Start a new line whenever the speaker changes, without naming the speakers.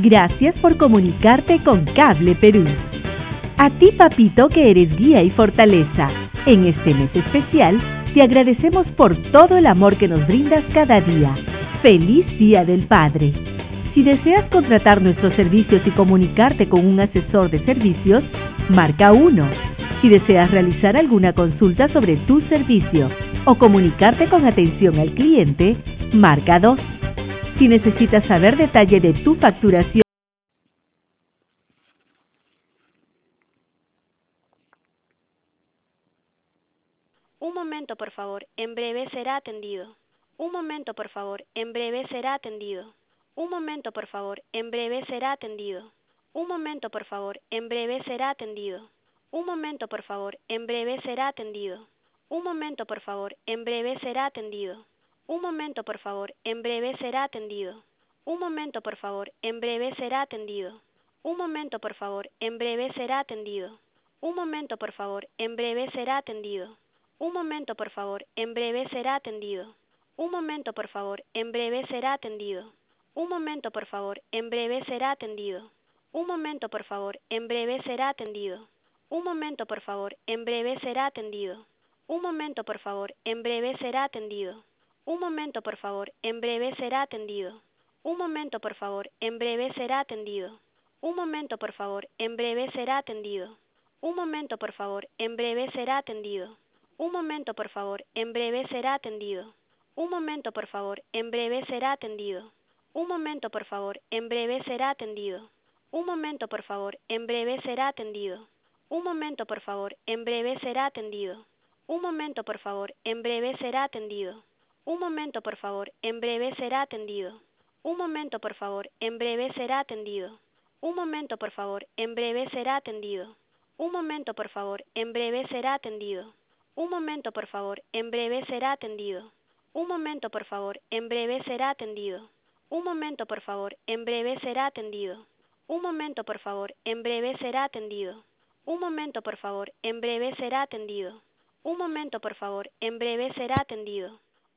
Gracias por comunicarte con Cable Perú. A ti, papito, que eres guía y fortaleza. En este mes especial, te agradecemos por todo el amor que nos brindas cada día. ¡Feliz Día del Padre! Si deseas contratar nuestros servicios y comunicarte con un asesor de servicios, marca 1. Si deseas realizar alguna consulta sobre tu servicio o comunicarte con atención al cliente, marca 2. Si necesitas saber detalle de tu facturación,
Un momento, por favor, en breve será atendido. Un momento, por favor, en breve será atendido. Un momento, por favor, en breve será atendido. Un momento, por favor, en breve será atendido. Un momento, por favor, en breve será atendido. Un momento, por favor, en breve será atendido. Un momento, por favor, en breve será atendido. Un momento, por favor, en breve será atendido. Un momento, por favor, en breve será atendido. Un momento, por favor, en breve será atendido. Un momento, por favor, en breve será atendido. Un momento, por favor, en breve será atendido. Un momento, por favor, en breve será atendido. Un momento, por favor, en breve será atendido. Un momento, por favor, en breve será atendido. Un momento, por favor, en breve será atendido. Un momento, por favor, en breve será atendido. Un momento, por favor, en breve será atendido. Un momento, por favor, en breve será atendido. Un momento, por favor, en breve será atendido. Un momento, por favor, en breve será atendido. Un momento, por favor, en breve será atendido. Un momento, por favor, en breve será atendido. Un momento, por favor, en breve será atendido. Un momento, por favor, en breve será atendido. Un momento, por favor, en breve será atendido. Un momento, por favor, en breve será atendido. Un momento, por favor, en breve será atendido. Un momento, por favor, en breve será atendido. Un momento, por favor, en breve será atendido. Un momento, por favor, en breve será atendido. Un momento, por favor, en breve será atendido. Un momento, por favor, en breve será atendido. Un momento, por favor, en breve será atendido. Un momento, por favor, en breve será atendido. Un momento, por favor, en breve será atendido.